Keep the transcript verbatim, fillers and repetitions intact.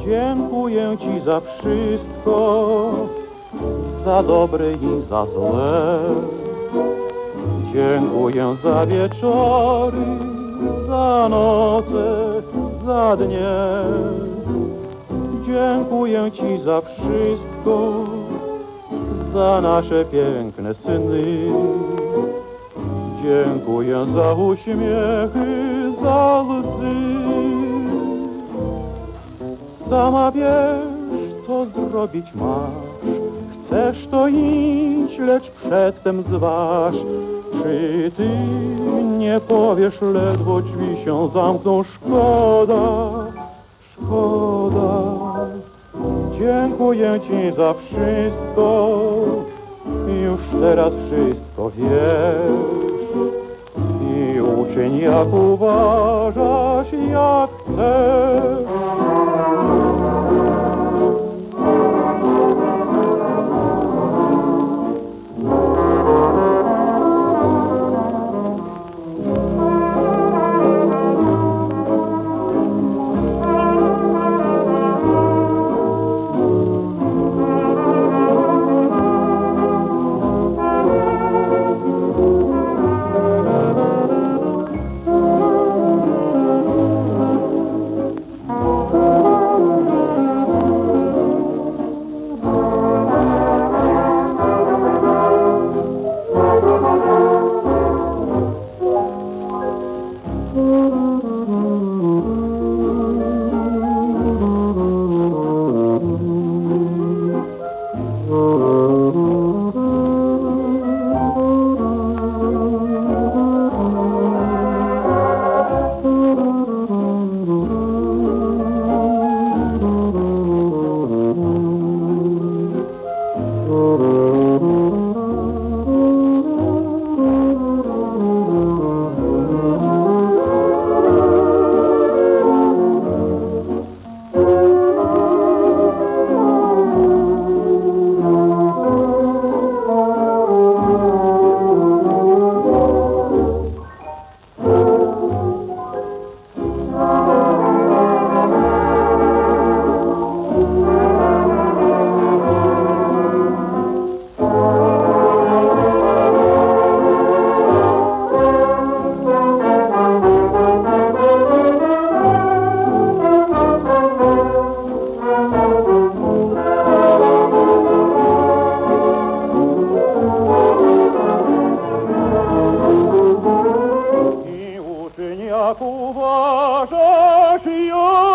Dziękuję Ci za wszystko, za dobre i za złe. Dziękuję za wieczory, za noce, za dnie. Dziękuję Ci za wszystko, za nasze piękne sny. Dziękuję za uśmiechy, za łzy. Sama wiesz, co zrobić masz. Chcesz, to idź, lecz przedtem zważ. Czy ty nie powiesz, ledwo drzwi się zamkną? Szkoda, szkoda. Dziękuję Ci za wszystko, już teraz wszystko wiesz. I uczyń, jak uważasz, jak chcesz. Jak uważasz, jak